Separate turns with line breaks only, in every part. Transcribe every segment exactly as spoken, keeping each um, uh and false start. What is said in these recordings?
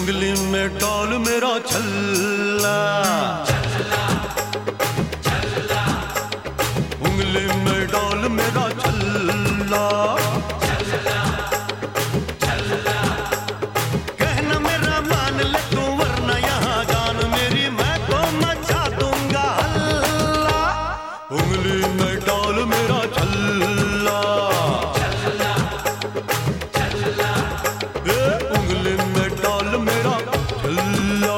उंगली में डाल मेरा छल्ला, उंगली में डाल मेरा छल्ला, कहना मेरा मान ले तू वरना यहाँ जान मेरी मैं तो मचा दूंगा हल्ला। उंगली में डाल मेरा छल्ला, उंगली में डाल मेरा छल्ला।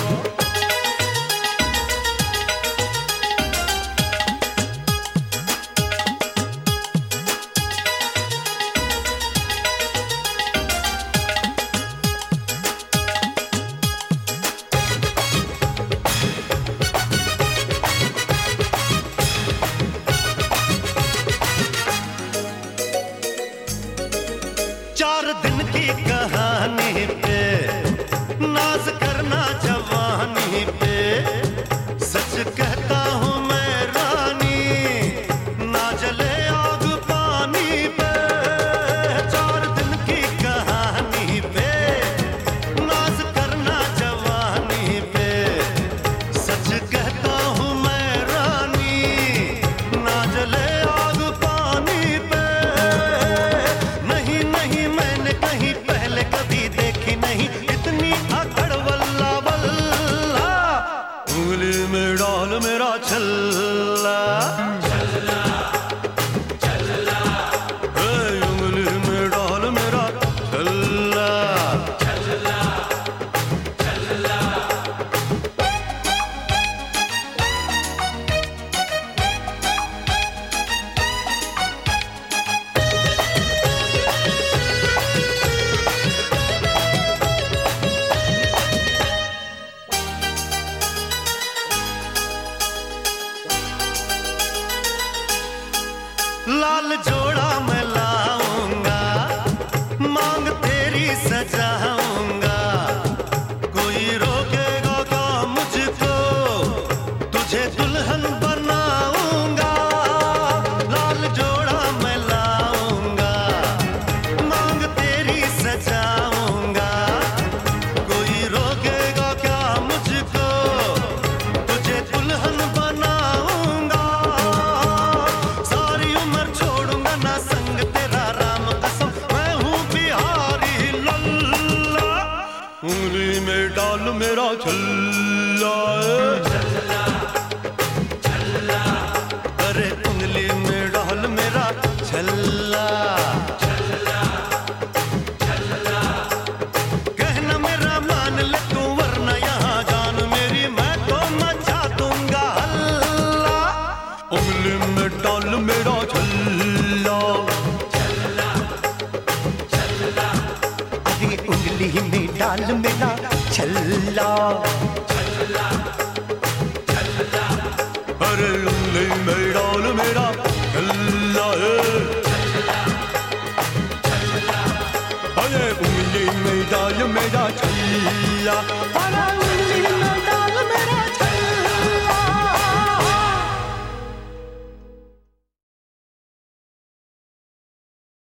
चार दिन की कहानी पे नाज करना जवानी पे, सच कहता हूँ मैं रानी ना जले आग पानी पे। चार दिन की कहानी पे नाज करना जवानी पे, सच कहता हूँ मैं रानी ना जले आग पानी पे। नहीं नहीं मैंने कहीं पहले कभी देखी नहीं इतनी अकड़ वल्ला वल्ला। उंगली में डाल मेरा छल्ला, छल्ला, छल्ला, उंगली में डाल मेरा छल्ला, छल्ला, छल्ला। लाल जोड़ा मैं लाऊंगा, मांग तेरी सजाऊंगा, कोई रोकेगा क्या मुझको, तुझे दुल्हन बनाऊंगा। लाल जोड़ा मैं लाऊंगा, मांग तेरी सजाऊंगा, कोई रोकेगा क्या मुझको, तुझे दुल्हन बनाऊंगा। सारी उम्र छोड़ूंगा ना संग तेरा राम कसम, मैं हूँ बिहारी लल्ला। उंगली में डाल मेरा छल्ला, छल्ला, छल्ला, अरे उंगली में डाल मेरा छल्ला, छल्ला, छल्ला। कहना मेरा मान ले तू वरना यहाँ जान मेरी मैं तो मचा दूंगा हल्ला। उंगली में डाल मेरा छल्ला, छल्ला, छल्ला,
अरे उंगली में डाल मेरा छल्ला,
छल्ला, छल्ला, अरे उंगली में डाल मेरा छल्ला, छल्ला, छल्ला, अरे उंगली में डाल मेरा छल्ला।